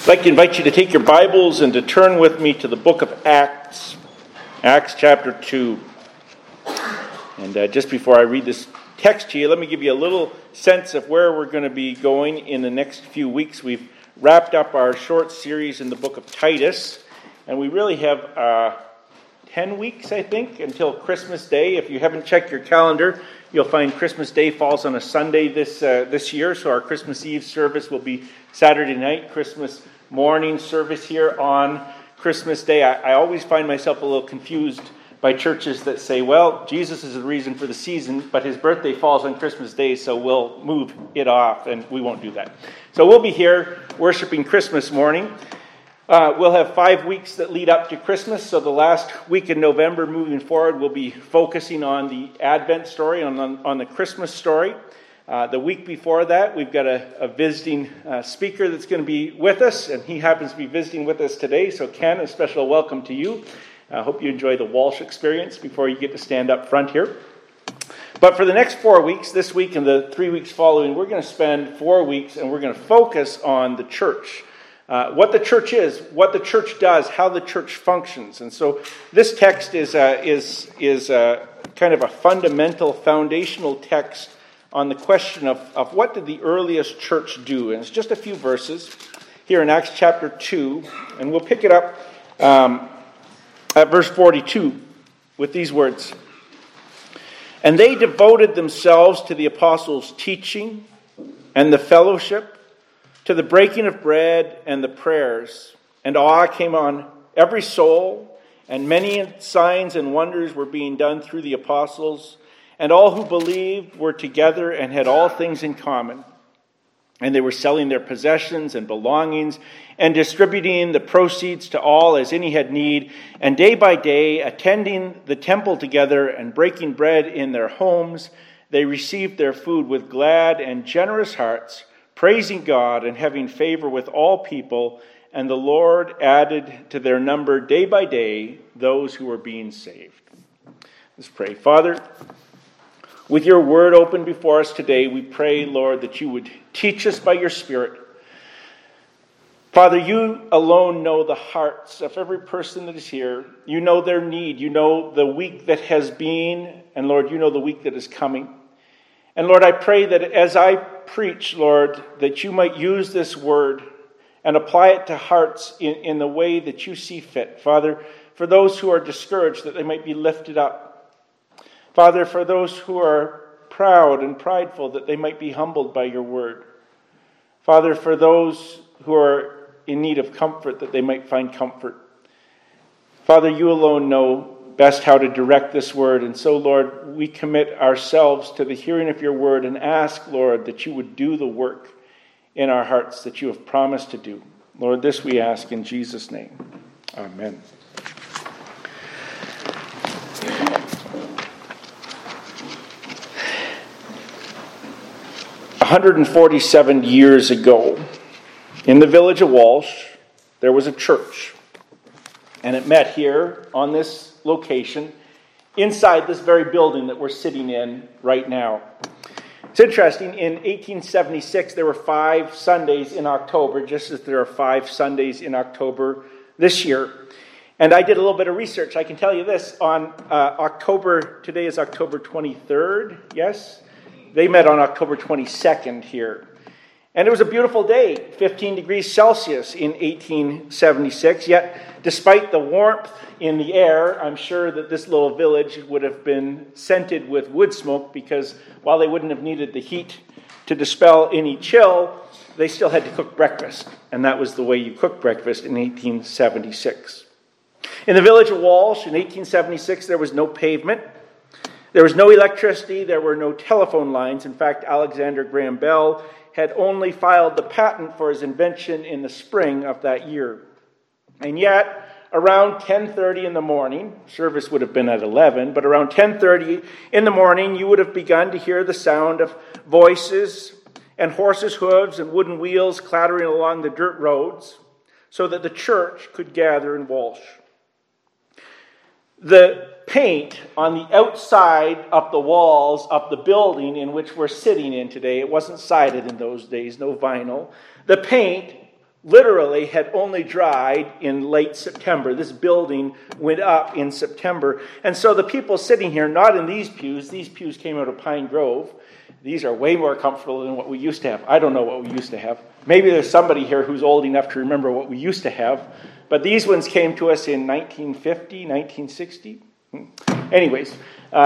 I'd like to invite you to take your Bibles and to turn with me to the book of Acts, Acts chapter 2. And just before I read this text to you, let me give you a little sense of where we're going to be going in the next few weeks. We've wrapped up our short series in the book of Titus, and we really have 10 weeks, I think, until Christmas Day. If you haven't checked your calendar, you'll find Christmas Day falls on a Sunday this year, so our Christmas Eve service will be Saturday night, Christmas morning service here on Christmas Day. I always find myself a little confused by churches that say, well, Jesus is the reason for the season, but his birthday falls on Christmas Day, so we'll move it off, and we won't do that. So we'll be here worshiping Christmas morning. We'll have 5 weeks that lead up to Christmas, so the last week in November moving forward, we'll be focusing on the Advent story, on the Christmas story. The week before that, we've got a visiting speaker that's going to be with us, and he happens to be visiting with us today. So Ken, a special welcome to you. I hope you enjoy the Walsh experience before you get to stand up front here. But for the next 4 weeks, this week and the 3 weeks following, we're going to spend 4 weeks, and we're going to focus on the church. What the church is, what the church does, how the church functions. And so this text is kind of a fundamental, foundational text on the question of what did the earliest church do. And it's just a few verses here in Acts chapter 2. And we'll pick it up at verse 42 with these words. And they devoted themselves to the apostles' teaching and the fellowship, to the breaking of bread and the prayers. And awe came on every soul, and many signs and wonders were being done through the apostles. And all who believed were together and had all things in common. And they were selling their possessions and belongings and distributing the proceeds to all as any had need. And day by day, attending the temple together and breaking bread in their homes, they received their food with glad and generous hearts, praising God and having favor with all people. And the Lord added to their number day by day those who were being saved. Let's pray. Father, with your word open before us today, we pray, Lord, that you would teach us by your Spirit. Father, you alone know the hearts of every person that is here. You know their need. You know the week that has been, and Lord, you know the week that is coming. And Lord, I pray that as I preach, Lord, that you might use this word and apply it to hearts in the way that you see fit. Father, for those who are discouraged, that they might be lifted up. Father, for those who are proud and prideful, that they might be humbled by your word. Father, for those who are in need of comfort, that they might find comfort. Father, you alone know best how to direct this word. And so, Lord, we commit ourselves to the hearing of your word and ask, Lord, that you would do the work in our hearts that you have promised to do. Lord, this we ask in Jesus' name. Amen. 147 years ago, in the village of Walsh, there was a church. And it met here on this location, inside this very building that we're sitting in right now. It's interesting, in 1876, there were 5 Sundays in October, just as there are 5 Sundays in October this year. And I did a little bit of research. I can tell you this, on today is October 23rd, yes? They met on October 22nd here. And it was a beautiful day, 15 degrees Celsius in 1876. Yet, despite the warmth in the air, I'm sure that this little village would have been scented with wood smoke, because while they wouldn't have needed the heat to dispel any chill, they still had to cook breakfast. And that was the way you cooked breakfast in 1876. In the village of Walsh in 1876, there was no pavement. There was no electricity. There were no telephone lines. In fact, Alexander Graham Bell had only filed the patent for his invention in the spring of that year. And yet, around 10:30 in the morning, service would have been at 11, but around 10:30 in the morning, you would have begun to hear the sound of voices and horses' hooves and wooden wheels clattering along the dirt roads so that the church could gather in Walsh. The paint on the outside of the walls of the building in which we're sitting in today, it wasn't sided in those days, no vinyl. The paint literally had only dried in late September. This building went up in September. And so the people sitting here, not in these pews came out of Pine Grove. These are way more comfortable than what we used to have. I don't know what we used to have. Maybe there's somebody here who's old enough to remember what we used to have. But these ones came to us in 1950, 1960. Anyways,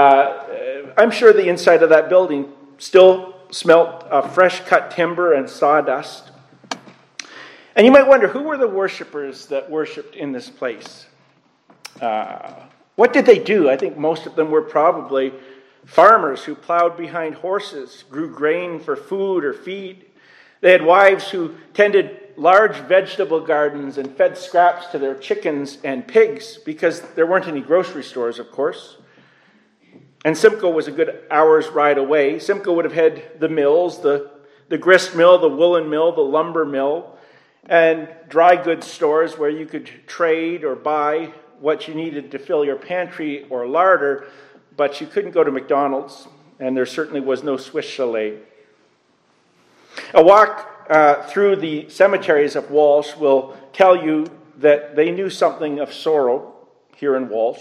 I'm sure the inside of that building still smelt of fresh cut timber and sawdust. And you might wonder, who were the worshipers that worshipped in this place? What did they do? I think most of them were probably farmers who plowed behind horses, grew grain for food or feed. They had wives who tended large vegetable gardens and fed scraps to their chickens and pigs because there weren't any grocery stores, of course. And Simcoe was a good hour's ride away. Simcoe would have had the mills, the grist mill, the woolen mill, the lumber mill, and dry goods stores where you could trade or buy what you needed to fill your pantry or larder, but you couldn't go to McDonald's, and there certainly was no Swiss Chalet. A walk through the cemeteries of Walsh will tell you that they knew something of sorrow here in Walsh.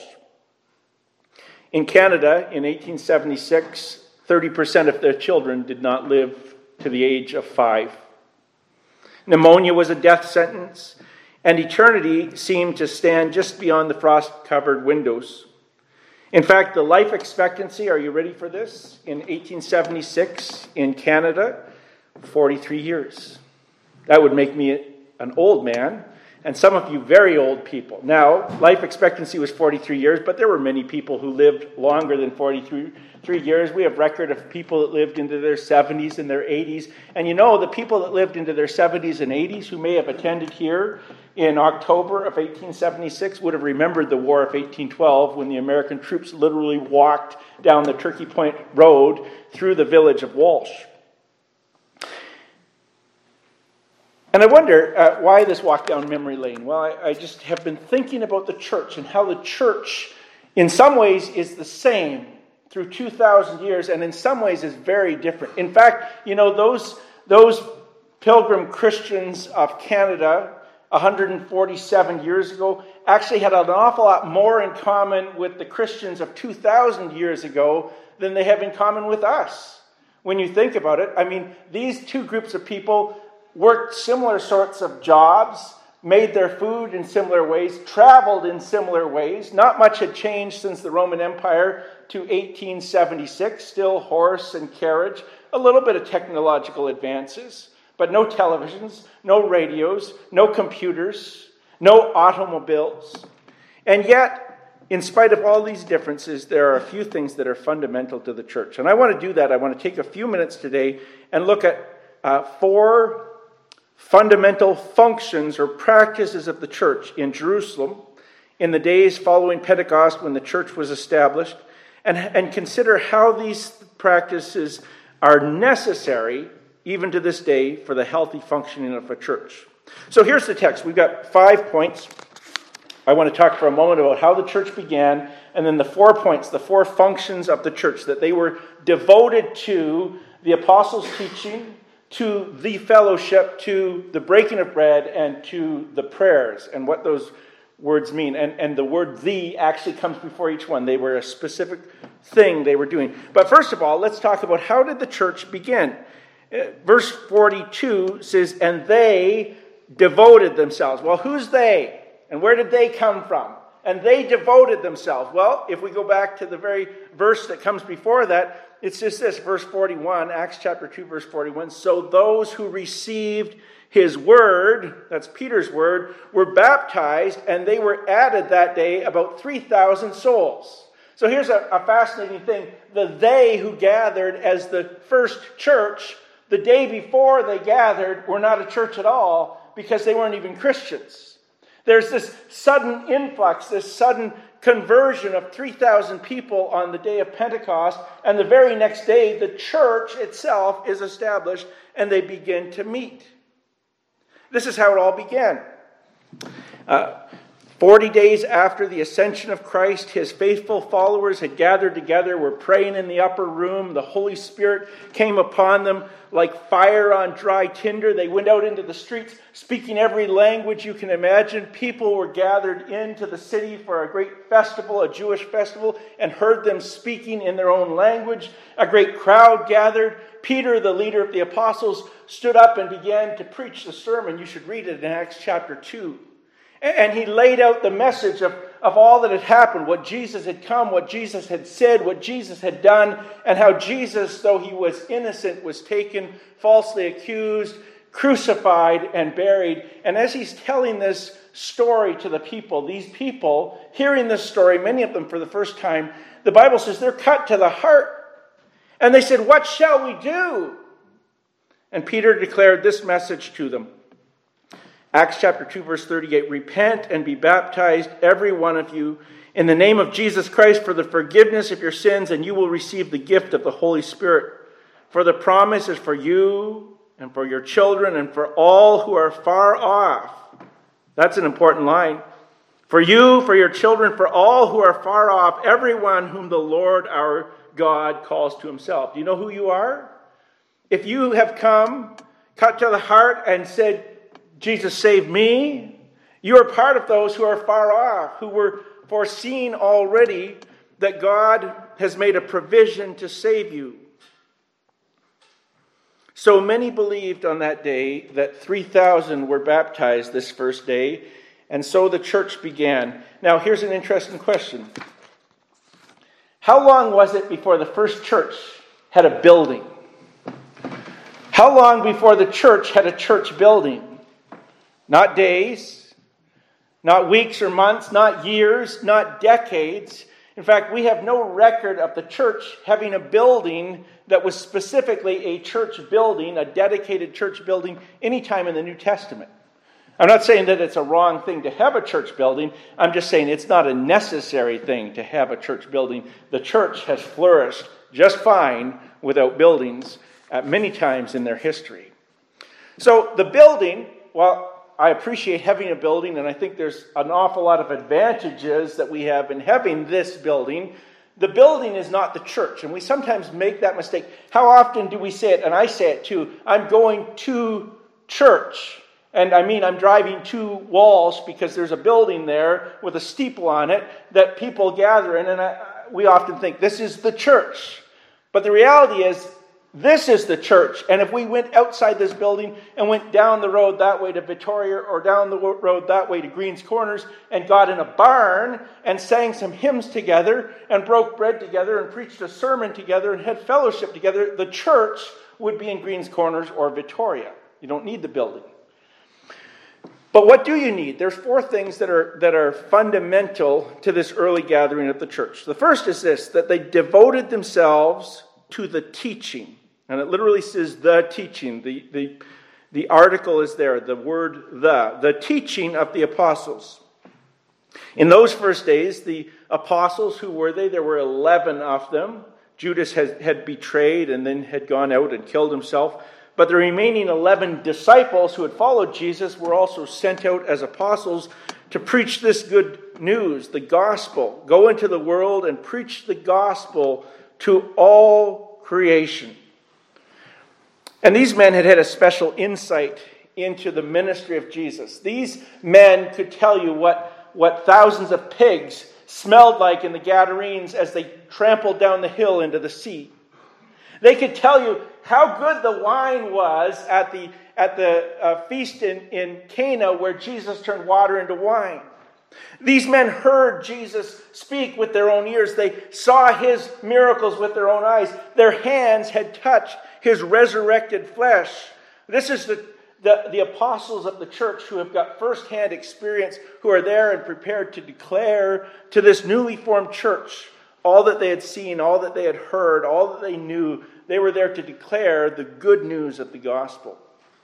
In Canada, in 1876, 30% of their children did not live to the age of 5. Pneumonia was a death sentence, and eternity seemed to stand just beyond the frost-covered windows. In fact, the life expectancy, are you ready for this? In 1876 in Canada, 43 years. That would make me an old man, and some of you very old people. Now, life expectancy was 43 years, but there were many people who lived longer than 43 years. We have record of people that lived into their 70s and their 80s. And you know, the people that lived into their 70s and 80s who may have attended here in October of 1876 would have remembered the War of 1812 when the American troops literally walked down the Turkey Point Road through the village of Walsh. And I wonder why this walk down memory lane. Well, I just have been thinking about the church and how the church in some ways is the same through 2,000 years and in some ways is very different. In fact, you know, those pilgrim Christians of Canada 147 years ago actually had an awful lot more in common with the Christians of 2,000 years ago than they have in common with us. When you think about it, I mean, these two groups of people worked similar sorts of jobs, made their food in similar ways, traveled in similar ways. Not much had changed since the Roman Empire to 1876, still horse and carriage, a little bit of technological advances, but no televisions, no radios, no computers, no automobiles. And yet, in spite of all these differences, there are a few things that are fundamental to the church. And I want to do that. I want to take a few minutes today and look at 4 fundamental functions or practices of the church in Jerusalem in the days following Pentecost when the church was established, and consider how these practices are necessary even to this day for the healthy functioning of a church. So here's the text. We've got 5 points. I want to talk for a moment about how the church began, and then the 4 points, the 4 functions of the church, that they were devoted to the apostles' teaching, to the fellowship, to the breaking of bread, and to the prayers, and what those words mean. And the word "the" actually comes before each one. They were a specific thing they were doing. But first of all, let's talk about how did the church begin. Verse 42 says, and they devoted themselves. Well, who's they? And where did they come from? And they devoted themselves. Well, if we go back to the very verse that comes before that, it's just this, verse 41, Acts chapter 2, verse 41. So those who received his word, that's Peter's word, were baptized, and they were added that day about 3,000 souls. So here's a fascinating thing. The they who gathered as the first church, the day before they gathered, were not a church at all because they weren't even Christians. There's this sudden influx, this sudden conversion of 3,000 people on the day of Pentecost, and the very next day, the church itself is established, and they begin to meet. This is how it all began. 40 days after the ascension of Christ, his faithful followers had gathered together, were praying in the upper room. The Holy Spirit came upon them like fire on dry tinder. They went out into the streets, speaking every language you can imagine. People were gathered into the city for a great festival, a Jewish festival, and heard them speaking in their own language. A great crowd gathered. Peter, the leader of the apostles, stood up and began to preach the sermon. You should read it in Acts chapter 2. And he laid out the message of all that had happened, what Jesus had come, what Jesus had said, what Jesus had done, and how Jesus, though he was innocent, was taken, falsely accused, crucified, and buried. And as he's telling this story to the people, these people, hearing this story, many of them for the first time, the Bible says they're cut to the heart. And they said, "What shall we do?" And Peter declared this message to them. Acts chapter 2, verse 38, "Repent and be baptized, every one of you, in the name of Jesus Christ for the forgiveness of your sins, and you will receive the gift of the Holy Spirit. For the promise is for you and for your children and for all who are far off." That's an important line. "For you, for your children, for all who are far off, everyone whom the Lord our God calls to himself." Do you know who you are? If you have come, cut to the heart, and said, "Jesus, save me," you are part of those who are far off, who were foreseen already that God has made a provision to save you. So many believed on that day that 3,000 were baptized this first day, and so the church began. Now, here's an interesting question. How long was it before the first church had a building? How long before the church had a church building? Not days, not weeks or months, not years, not decades. In fact, we have no record of the church having a building that was specifically a church building, a dedicated church building, anytime in the New Testament. I'm not saying that it's a wrong thing to have a church building. I'm just saying it's not a necessary thing to have a church building. The church has flourished just fine without buildings at many times in their history. So the building, well, I appreciate having a building, and I think there's an awful lot of advantages that we have in having this building. The building is not the church, and we sometimes make that mistake. How often do we say it, and I say it too, "I'm going to church." And I mean, I'm driving to Walsh because there's a building there with a steeple on it that people gather in, and we often think this is the church. But the reality is, this is the church. And if we went outside this building and went down the road that way to Victoria or down the road that way to Greens Corners and got in a barn and sang some hymns together and broke bread together and preached a sermon together and had fellowship together, the church would be in Greens Corners or Victoria. You don't need the building. But what do you need? There's four things that are fundamental to this early gathering of the church. The first is this, that they devoted themselves to the teaching. And it literally says the teaching. The article is there, the word the teaching of the apostles. In those first days, the apostles, who were they? There were 11 of them. Judas had betrayed and then had gone out and killed himself. But the remaining 11 disciples who had followed Jesus were also sent out as apostles to preach this good news, the gospel. Go into the world and preach the gospel to all creation. And these men had a special insight into the ministry of Jesus. These men could tell you what thousands of pigs smelled like in the Gadarenes as they trampled down the hill into the sea. They could tell you how good the wine was at the feast in Cana where Jesus turned water into wine. These men heard Jesus speak with their own ears. They saw his miracles with their own eyes. Their hands had touched his resurrected flesh. This is the apostles of the church who have got firsthand experience, who are there and prepared to declare to this newly formed church all that they had seen, all that they had heard, all that they knew. They were there to declare the good news of the gospel.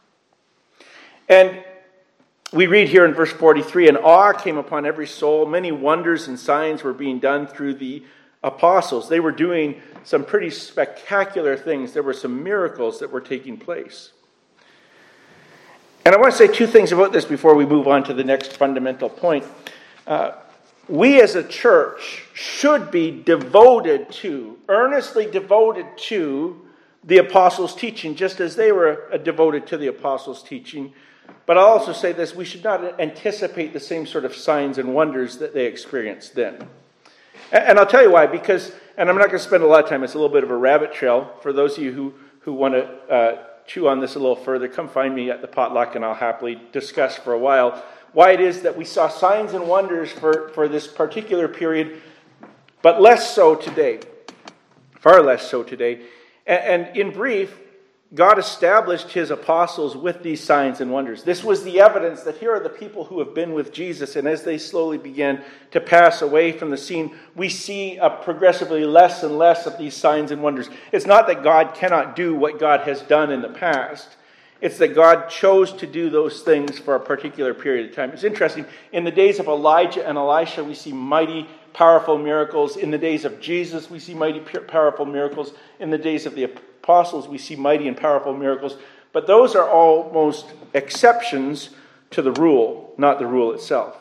And we read here in verse 43, "And awe came upon every soul. Many wonders and signs were being done through the apostles." They were doing some pretty spectacular things. There were some miracles that were taking place. And I want to say two things about this before we move on to the next fundamental point. We as a church should be devoted to, earnestly devoted to, the apostles' teaching, just as they were devoted to the apostles' teaching. But I'll also say this, we should not anticipate the same sort of signs and wonders that they experienced then. And I'll tell you why, because, and I'm not going to spend a lot of time, it's a little bit of a rabbit trail. For those of you who want to chew on this a little further, come find me at the potluck and I'll happily discuss for a while why it is that we saw signs and wonders for this particular period, but less so today. Far less so today. And in brief, God established his apostles with these signs and wonders. This was the evidence that here are the people who have been with Jesus, and as they slowly began to pass away from the scene, we see progressively less and less of these signs and wonders. It's not that God cannot do what God has done in the past. It's that God chose to do those things for a particular period of time. It's interesting. In the days of Elijah and Elisha, we see mighty, powerful miracles. In the days of Jesus, we see mighty, powerful miracles. In the days of the apostles, we see mighty and powerful miracles. But those are almost exceptions to the rule, not the rule itself.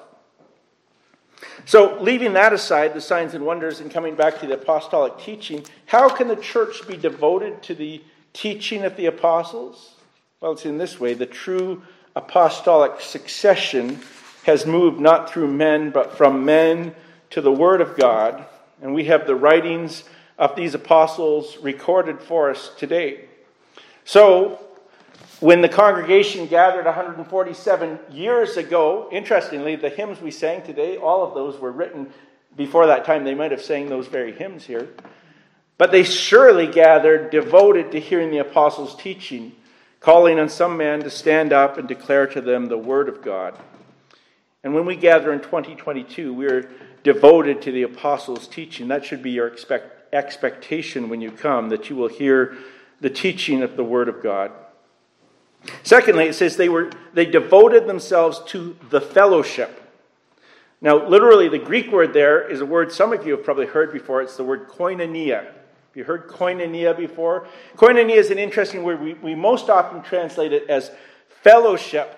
So, leaving that aside, the signs and wonders, and coming back to the apostolic teaching, how can the church be devoted to the teaching of the apostles? Well, it's in this way. The true apostolic succession has moved not through men, but from men to the Word of God. And we have the writings of these apostles recorded for us today. So, when the congregation gathered 147 years ago, interestingly, the hymns we sang today, all of those were written before that time. They might have sang those very hymns here. But they surely gathered devoted to hearing the apostles' teaching, calling on some man to stand up and declare to them the Word of God. And when we gather in 2022, we're devoted to the apostles' teaching. That should be your expectation when you come, that you will hear the teaching of the Word of God. Secondly, it says they devoted themselves to the fellowship. Now, literally, the Greek word there is a word some of you have probably heard before. It's the word koinonia. Have you heard koinonia before? Koinonia is an interesting word. We most often translate it as fellowship,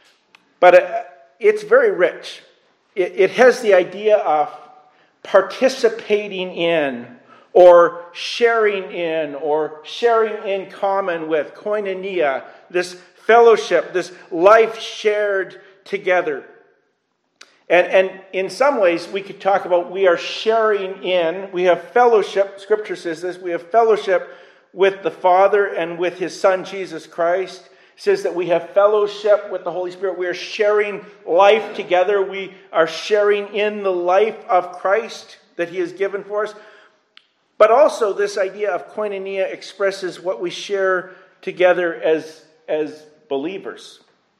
but it's very rich. It has the idea of participating in, or sharing in common with, koinonia, this fellowship, this life shared together. And in some ways, we could talk about we are sharing in, we have fellowship, Scripture says this, we have fellowship with the Father and with His Son, Jesus Christ. It says that we have fellowship with the Holy Spirit. We are sharing life together. We are sharing in the life of Christ that He has given for us. But also this idea of koinonia expresses what we share together as believers.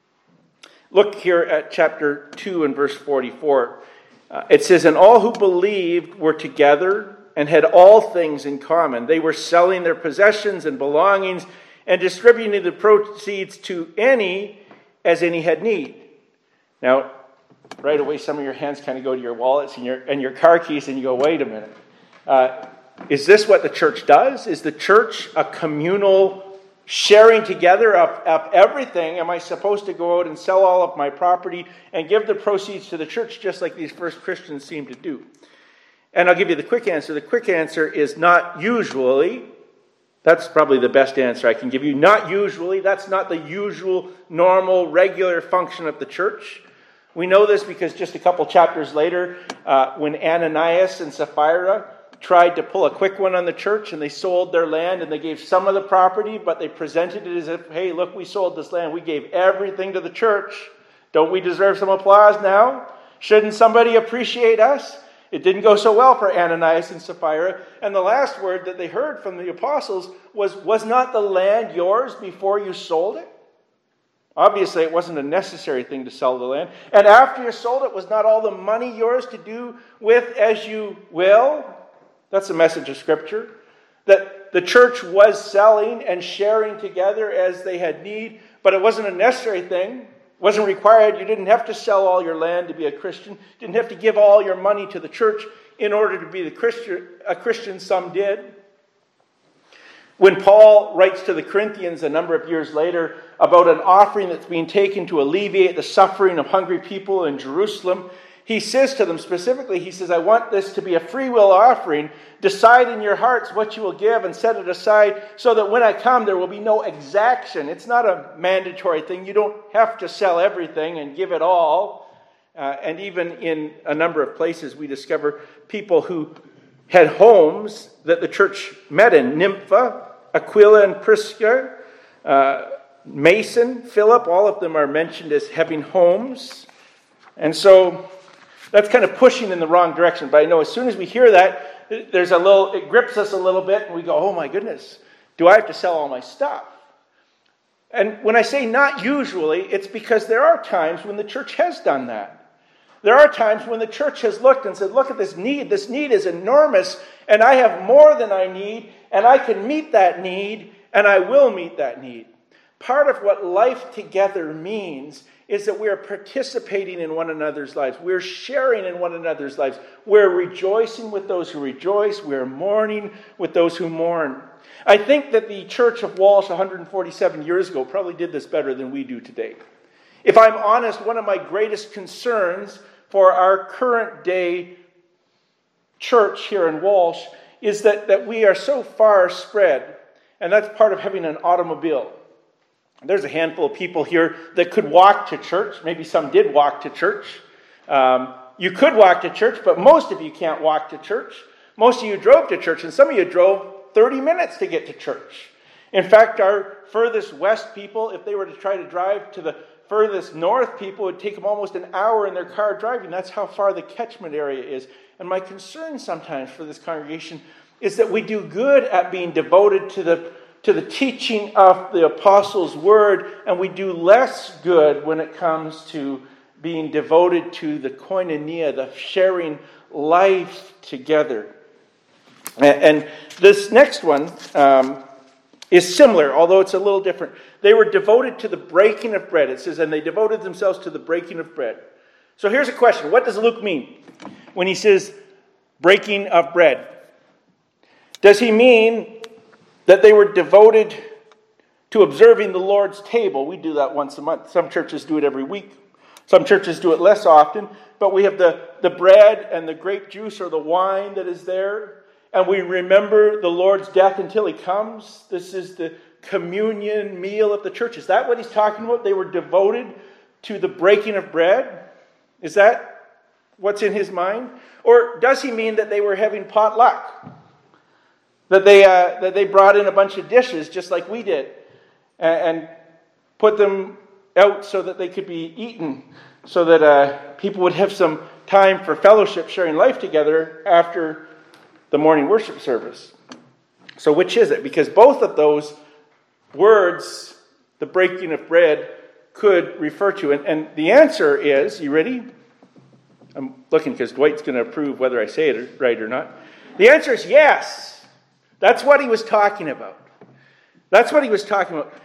Look here at chapter 2 and verse 44. It says, "And all who believed were together and had all things in common. They were selling their possessions and belongings and distributing the proceeds to any as any had need." Now, right away, some of your hands kind of go to your wallets and your car keys, and you go, wait a minute. Is this what the church does? Is the church a communal sharing together of everything? Am I supposed to go out and sell all of my property and give the proceeds to the church just like these first Christians seem to do? And I'll give you the quick answer. The quick answer is not usually. That's probably the best answer I can give you. Not usually. That's not the usual, normal, regular function of the church. We know this because just a couple chapters later, when Ananias and Sapphira tried to pull a quick one on the church, and they sold their land, and they gave some of the property, but they presented it as if, hey, look, we sold this land. We gave everything to the church. Don't we deserve some applause now? Shouldn't somebody appreciate us? It didn't go so well for Ananias and Sapphira. And the last word that they heard from the apostles was not the land yours before you sold it? Obviously, it wasn't a necessary thing to sell the land. And after you sold it, was not all the money yours to do with as you will? That's the message of Scripture. That the church was selling and sharing together as they had need, but it wasn't a necessary thing. It wasn't required. You didn't have to sell all your land to be a Christian. You didn't have to give all your money to the church in order to be a Christian. Some did. When Paul writes to the Corinthians a number of years later about an offering that's being taken to alleviate the suffering of hungry people in Jerusalem, he says to them specifically, he says, I want this to be a free will offering. Decide in your hearts what you will give and set it aside so that when I come, there will be no exaction. It's not a mandatory thing. You don't have to sell everything and give it all. And even in a number of places, we discover people who had homes that the church met in. Nympha, Aquila and Prisca, Mason, Philip, all of them are mentioned as having homes. And so that's kind of pushing in the wrong direction. But I know as soon as we hear that, it grips us a little bit, and we go, oh my goodness, do I have to sell all my stuff? And when I say not usually, it's because there are times when the church has done that. There are times when the church has looked and said, look at this need. This need is enormous, and I have more than I need, and I can meet that need, and I will meet that need. Part of what life together means is that we are participating in one another's lives. We're sharing in one another's lives. We're rejoicing with those who rejoice. We're mourning with those who mourn. I think that the Church of Walsh 147 years ago probably did this better than we do today. If I'm honest, one of my greatest concerns for our current day church here in Walsh is that we are so far spread, and that's part of having an automobile. There's a handful of people here that could walk to church. Maybe some did walk to church. You could walk to church, but most of you can't walk to church. Most of you drove to church, and some of you drove 30 minutes to get to church. In fact, our furthest west people, if they were to try to drive to the furthest north, people would take them almost an hour in their car driving. That's how far the catchment area is. And my concern sometimes for this congregation is that we do good at being devoted to the teaching of the apostles' word, and we do less good when it comes to being devoted to the koinonia, the sharing life together. And this next one is similar, although it's a little different. They were devoted to the breaking of bread. It says, and they devoted themselves to the breaking of bread. So here's a question. What does Luke mean when he says breaking of bread? Does he mean that they were devoted to observing the Lord's table? We do that once a month. Some churches do it every week. Some churches do it less often. But we have the bread and the grape juice or the wine that is there. And we remember the Lord's death until he comes. This is the communion meal of the church. Is that what he's talking about? They were devoted to the breaking of bread? Is that what's in his mind? Or does he mean that they were having potluck? That they brought in a bunch of dishes just like we did and put them out so that they could be eaten, so that people would have some time for fellowship, sharing life together after the morning worship service. So which is it? Because both of those words, the breaking of bread, could refer to. And the answer is, you ready? I'm looking because Dwight's going to approve whether I say it right or not. The answer is yes. That's what he was talking about. That's what he was talking about.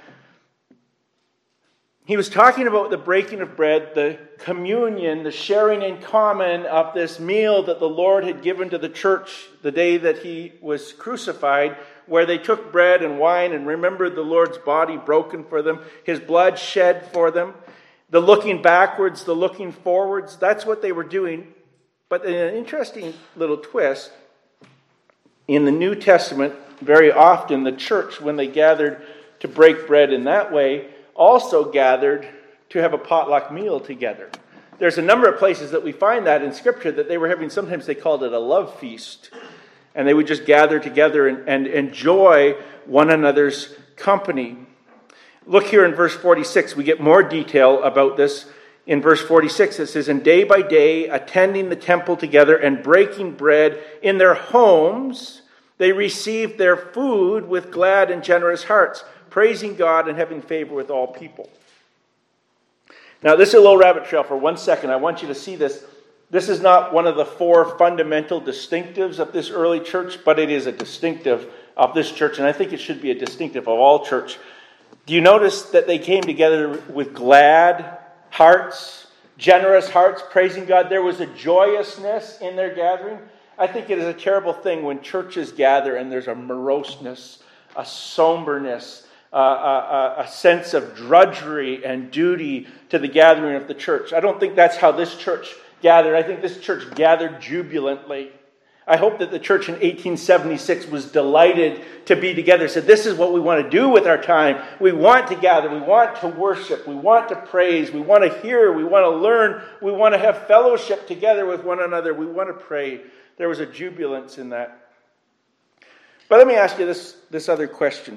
He was talking about the breaking of bread, the communion, the sharing in common of this meal that the Lord had given to the church the day that he was crucified, where they took bread and wine and remembered the Lord's body broken for them, his blood shed for them, the looking backwards, the looking forwards. That's what they were doing. But in an interesting little twist, in the New Testament, very often the church, when they gathered to break bread in that way, also gathered to have a potluck meal together. There's a number of places that we find that in Scripture that they were having, sometimes they called it a love feast. And they would just gather together and enjoy one another's company. Look here in verse 46. We get more detail about this. In verse 46 it says, and day by day, attending the temple together and breaking bread in their homes, they received their food with glad and generous hearts, praising God and having favor with all people. Now, this is a little rabbit trail for 1 second. I want you to see this. This is not one of the four fundamental distinctives of this early church, but it is a distinctive of this church, and I think it should be a distinctive of all church. Do you notice that they came together with glad hearts, generous hearts, praising God? There was a joyousness in their gathering. I think it is a terrible thing when churches gather and there's a moroseness, a somberness, a sense of drudgery and duty to the gathering of the church. I don't think that's how this church gathered. I think this church gathered jubilantly. I hope that the church in 1876 was delighted to be together. Said, this is what we want to do with our time. We want to gather. We want to worship. We want to praise. We want to hear. We want to learn. We want to have fellowship together with one another. We want to pray. There was a jubilance in that. But let me ask you this other question.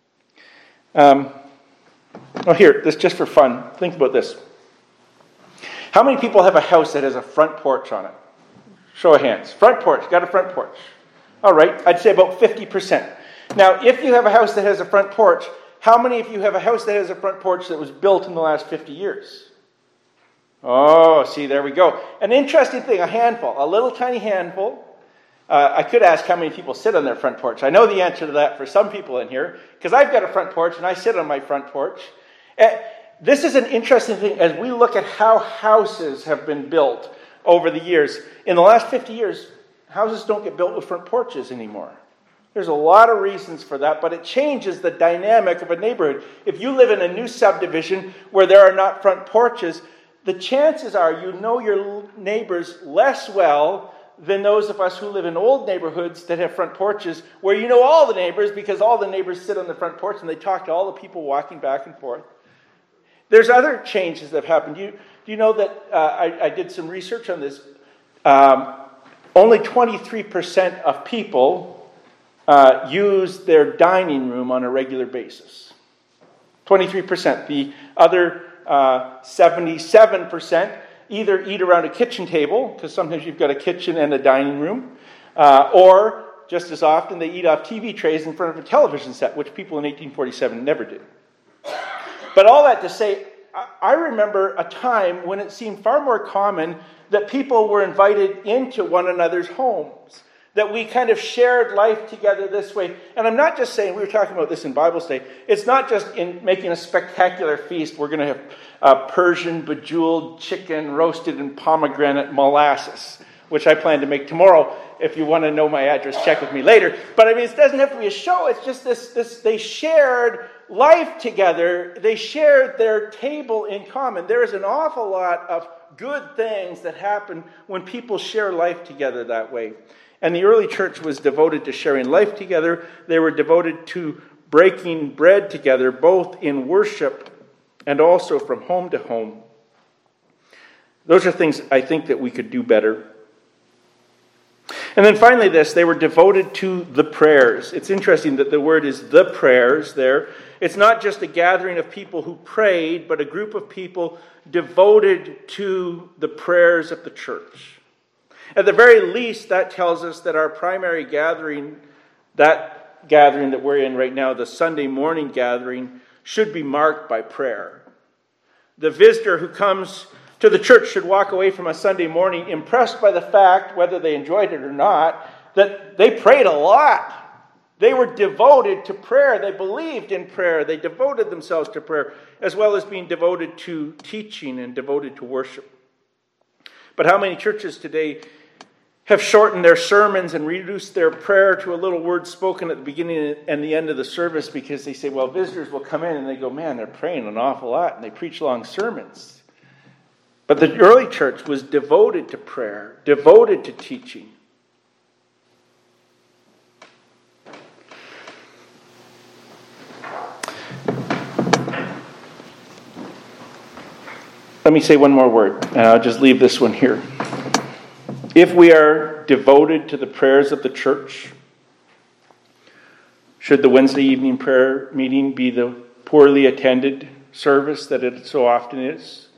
Here, this just for fun. Think about this. How many people have a house that has a front porch on it? Show of hands. Front porch. Got a front porch. All right. I'd say about 50%. Now, if you have a house that has a front porch, how many of you have a house that has a front porch that was built in the last 50 years? Oh, see, there we go. An interesting thing, a handful, a little tiny handful. I could ask how many people sit on their front porch. I know the answer to that for some people in here, because I've got a front porch and I sit on my front porch. This is an interesting thing as we look at how houses have been built over the years. In the last 50 years, houses don't get built with front porches anymore. There's a lot of reasons for that, but it changes the dynamic of a neighborhood. If you live in a new subdivision where there are not front porches, the chances are you know your neighbors less well than those of us who live in old neighborhoods that have front porches, where you know all the neighbors because all the neighbors sit on the front porch and they talk to all the people walking back and forth. There's other changes that have happened. Do you know that I did some research on this? Only 23% of people use their dining room on a regular basis. 23%. The other 77% either eat around a kitchen table, because sometimes you've got a kitchen and a dining room, or just as often they eat off TV trays in front of a television set, which people in 1847 never did. But all that to say, I remember a time when it seemed far more common that people were invited into one another's homes, that we kind of shared life together this way. And I'm not just saying, we were talking about this in Bible study, it's not just in making a spectacular feast. We're going to have Persian bejeweled chicken roasted in pomegranate molasses, which I plan to make tomorrow. If you want to know my address, check with me later. But I mean, it doesn't have to be a show. It's just this they shared life together. They shared their table in common. There is an awful lot of good things that happen when people share life together that way. And the early church was devoted to sharing life together. They were devoted to breaking bread together, both in worship and also from home to home. Those are things I think that we could do better. And then finally they were devoted to the prayers. It's interesting that the word is the prayers there. It's not just a gathering of people who prayed, but a group of people devoted to the prayers of the church. At the very least, that tells us that our primary gathering, that gathering that we're in right now, the Sunday morning gathering, should be marked by prayer. The visitor who comes to the church should walk away from a Sunday morning impressed by the fact, whether they enjoyed it or not, that they prayed a lot. They were devoted to prayer. They believed in prayer. They devoted themselves to prayer, as well as being devoted to teaching and devoted to worship. But how many churches today have shortened their sermons and reduced their prayer to a little word spoken at the beginning and the end of the service because they say, well, visitors will come in and they go, man, they're praying an awful lot, and they preach long sermons. But the early church was devoted to prayer, devoted to teaching. Let me say one more word, and I'll just leave this one here. If we are devoted to the prayers of the church, should the Wednesday evening prayer meeting be the poorly attended service that it so often is?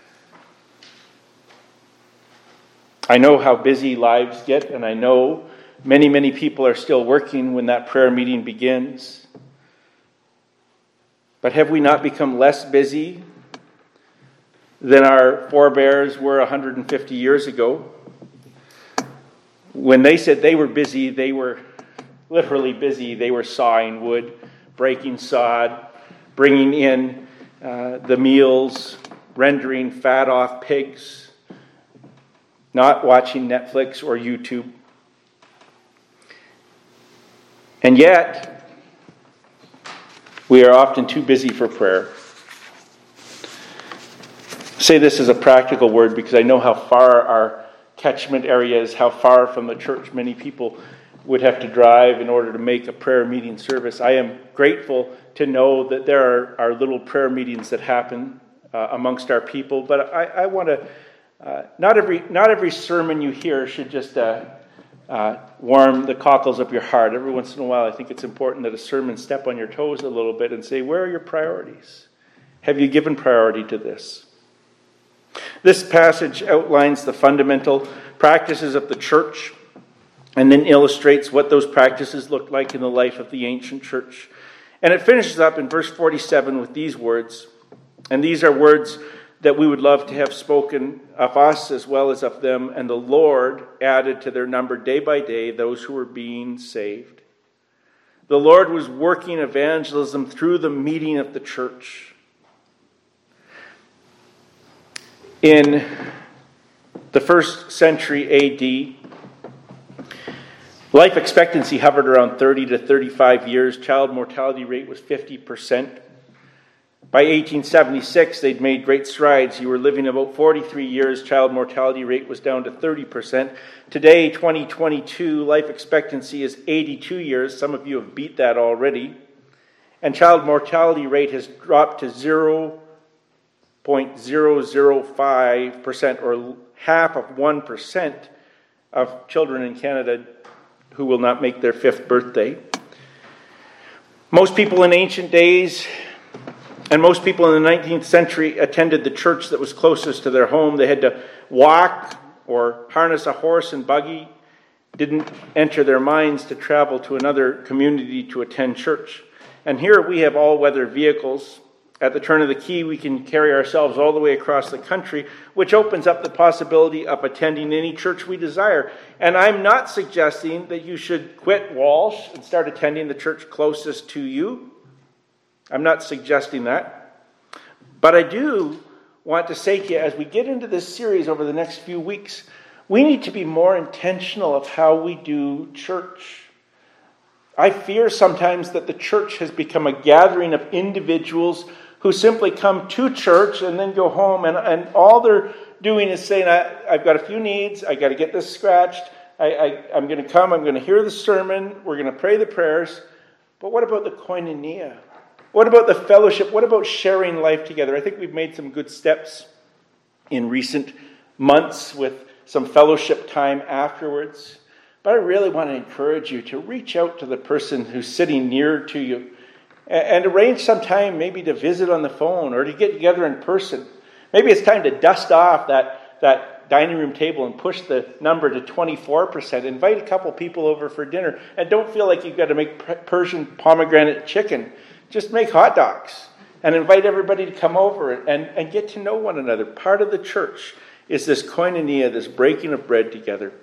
I know how busy lives get, and I know many, many people are still working when that prayer meeting begins. But have we not become less busy than our forebears were 150 years ago? When they said they were busy, they were literally busy. They were sawing wood, breaking sod, bringing in the meals, rendering fat off pigs, not watching Netflix or YouTube. And yet, we are often too busy for prayer. say this as a practical word because I know how far our catchment area is, how far from the church many people would have to drive in order to make a prayer meeting service. I am grateful to know that there are little prayer meetings that happen amongst our people, but I want to, not every sermon you hear should just warm the cockles of your heart. Every once in a while, I think it's important that a sermon step on your toes a little bit and say, where are your priorities? Have you given priority to this? This passage outlines the fundamental practices of the church and then illustrates what those practices looked like in the life of the ancient church. And it finishes up in verse 47 with these words, and these are words that we would love to have spoken of us as well as of them, and the Lord added to their number day by day those who were being saved. The Lord was working evangelism through the meeting of the church. In the 1st century A.D., life expectancy hovered around 30 to 35 years. Child mortality rate was 50%. By 1876, they'd made great strides. You were living about 43 years. Child mortality rate was down to 30%. Today, 2022, life expectancy is 82 years. Some of you have beat that already. And child mortality rate has dropped to 0.005%, or half of 1% of children in Canada who will not make their 5th birthday. Most people in ancient days and most people in the 19th century attended the church that was closest to their home. They had to walk or harness a horse and buggy. It didn't enter their minds to travel to another community to attend church. And here we have all-weather vehicles. At the turn of the key, we can carry ourselves all the way across the country, which opens up the possibility of attending any church we desire. And I'm not suggesting that you should quit Walsh and start attending the church closest to you. I'm not suggesting that. But I do want to say to you, as we get into this series over the next few weeks, we need to be more intentional of how we do church. I fear sometimes that the church has become a gathering of individuals who simply come to church and then go home, and all they're doing is saying, I've got a few needs, I got to get this scratched, I'm going to come, I'm going to hear the sermon, we're going to pray the prayers. But what about the koinonia? What about the fellowship? What about sharing life together? I think we've made some good steps in recent months with some fellowship time afterwards. But I really want to encourage you to reach out to the person who's sitting near to you and arrange some time maybe to visit on the phone or to get together in person. Maybe it's time to dust off that dining room table and push the number to 24%. Invite a couple people over for dinner. And don't feel like you've got to make Persian pomegranate chicken. Just make hot dogs and invite everybody to come over and get to know one another. Part of the church is this koinonia, this breaking of bread together.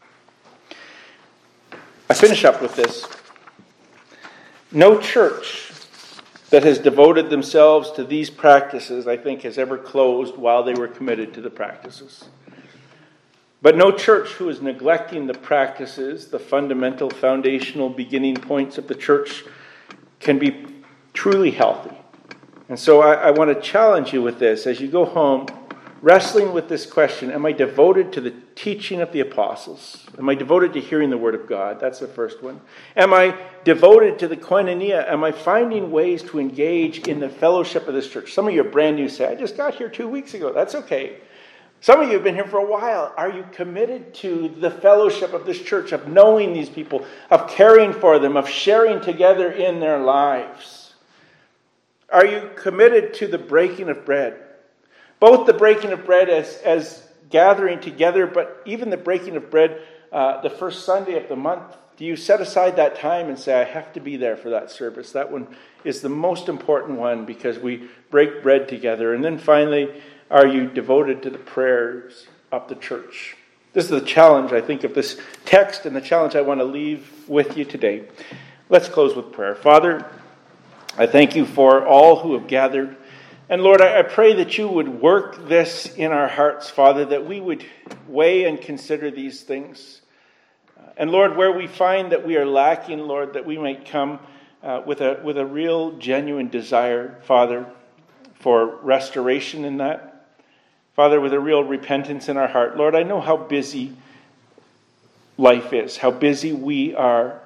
I finish up with this. No church that has devoted themselves to these practices, I think, has ever closed while they were committed to the practices. But no church who is neglecting the practices, the fundamental, foundational beginning points of the church, can be truly healthy. And so I want to challenge you with this as you go home, wrestling with this question: am I devoted to the teaching of the apostles? Am I devoted to hearing the word of God? That's the first one. Am I devoted to the koinonia? Am I finding ways to engage in the fellowship of this church? Some of you are brand new, say, I just got here 2 weeks ago. That's okay. Some of you have been here for a while. Are you committed to the fellowship of this church, of knowing these people, of caring for them, of sharing together in their lives? Are you committed to the breaking of bread? Both the breaking of bread as gathering together, but even the breaking of bread the first Sunday of the month. Do you set aside that time and say, I have to be there for that service? That one is the most important one because we break bread together. And then finally, are you devoted to the prayers of the church? This is the challenge, I think, of this text and the challenge I want to leave with you today. Let's close with prayer. Father, I thank you for all who have gathered. And Lord, I pray that you would work this in our hearts, Father, that we would weigh and consider these things. And Lord, where we find that we are lacking, Lord, that we might come with a real, genuine desire, Father, for restoration in that. Father, with a real repentance in our heart. Lord, I know how busy life is, how busy we are.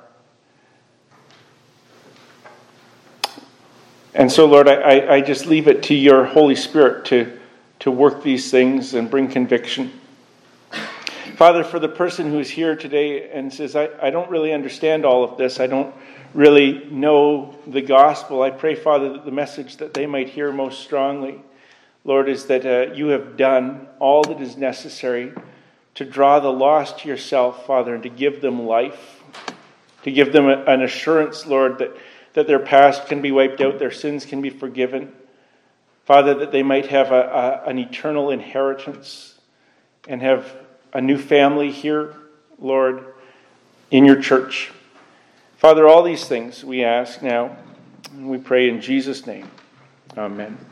And so, Lord, I just leave it to your Holy Spirit to work these things and bring conviction. Father, for the person who is here today and says, I don't really understand all of this, I don't really know the gospel, I pray, Father, that the message that they might hear most strongly, Lord, is that you have done all that is necessary to draw the lost to yourself, Father, and to give them life, to give them an assurance, Lord, that their past can be wiped out, their sins can be forgiven. Father, that they might have an eternal inheritance and have a new family here, Lord, in your church. Father, all these things we ask now, and we pray in Jesus' name. Amen.